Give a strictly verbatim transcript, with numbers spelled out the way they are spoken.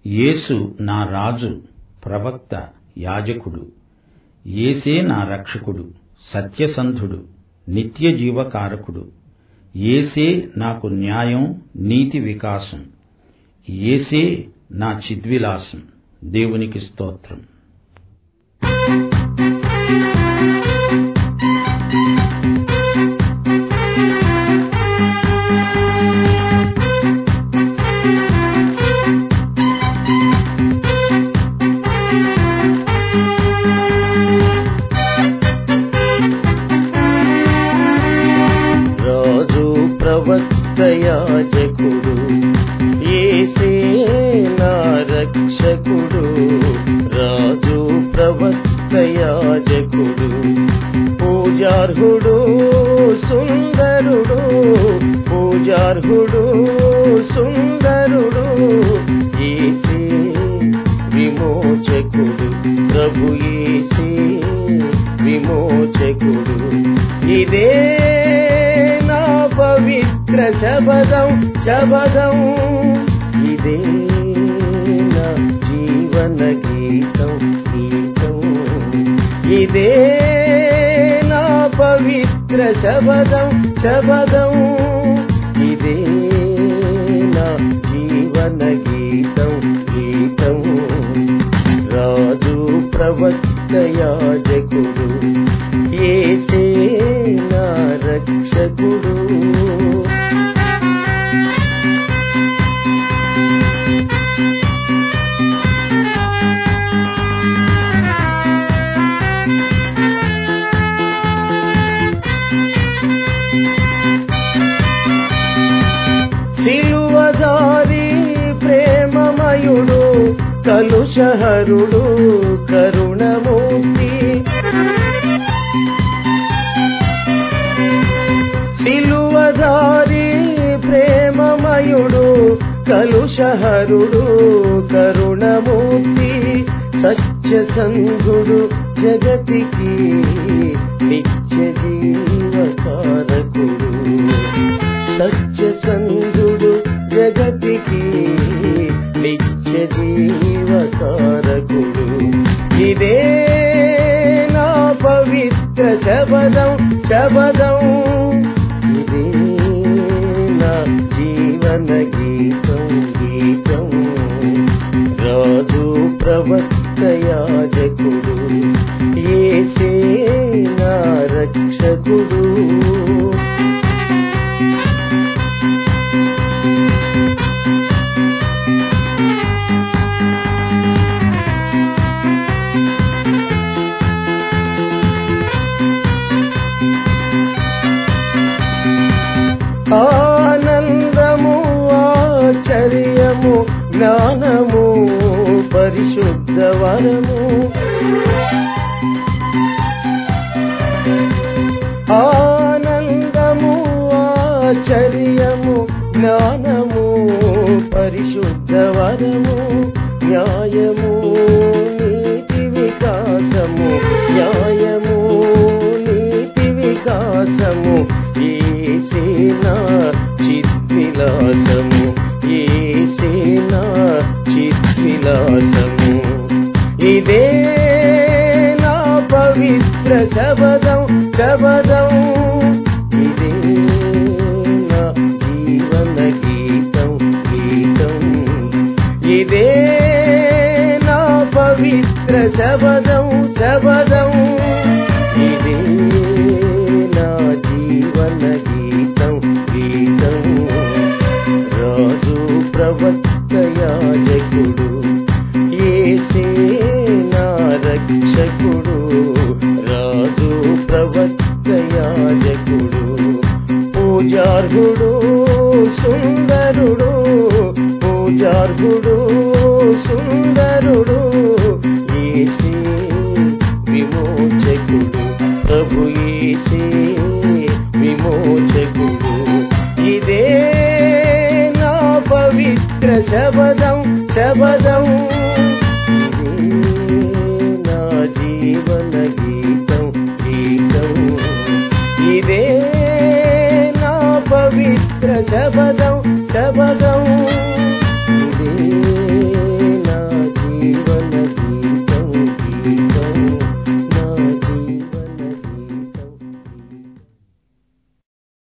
యేసు నా రాజు, ప్రవక్త, యాజకుడు. యేసే నా రక్షకుడు, సత్యసంధుడు, నిత్య జీవకారకుడు. యేసే నాకు న్యాయం, నీతి వికాసం. యేసే నా చిద్విలాసం. దేవునికి స్తోత్రం. ప్రవక్త యాజకుడు, యేసే నా రక్షకుడు. రాజు ప్రవక్త యాజకుడు, పూజార్హుడు సుందరుడు, పూజార్హుడు సుందరుడు. యేసే విమోచకుడు, ప్రభు యేసే విమోచకుడు. ఇదే పవిత్ర శబదం శబదం, ఇదే నా జీవన గీతం గీతం. ఇదే నా పవిత్ర శబదం శబదం, ఇదే నా జీవన గీతం గీతం. రాజు ప్రవక్త యాజకుడు, యేసే నా రక్షకుడు. సిలువదారి ప్రేమమయుడు, కలుషహరుడు కరుణమూర్తి. సిలువదారి ప్రేమమయుడు, కలుషహరుడు కరుణమూర్తి. సత్యసంధుడు జగతికి నిత్య జీవకారకుడు. సత్యసంధుడు జగతికి నిత్య జీవకారకుడు. ఇదే నా పవిత్ర శబదం శబదం, ఇదే నా జీవన గీతం గీతం. రాజు ప్రవక్త యాజకుడు, యేసే నా రక్షకుడు. ఆనందము ఆశ్చర్యము జ్ఞానము పరిశుద్ధ వరము. ఆనందము ఆశ్చర్యము జ్ఞానము పరిశుద్ధ వరము. న్యాయము నీతి వికాసము, న్యాయము నీతి వికాసము. యేసే నా చిద్విలాసము, యేసే నా చిద్విలాసము. ఇదే నా పవిత్ర శబదం శబదం, ఇదే నా జీవన గీతం గీతం. ఇదే నా పవిత్ర శబదం శబదం, ఇదే నా జీవన గీతం గీతం. రాజు ప్రవక్త యాజకుడు, యేసే నా రక్షకుడు. రాజు ప్రవక్త యాజకుడు, పూజార్హుడు సుందరుడు, పూజార్హుడు సుందరుడు. యేసే విమోచకుడు, ప్రభు యేసే విమోచకుడు. ఇదే నా పవిత్ర శబదం శబదం, ఇదే నా జీవన గీతం గీతం. ఇదే నా పవిత్ర శబదం శబదం.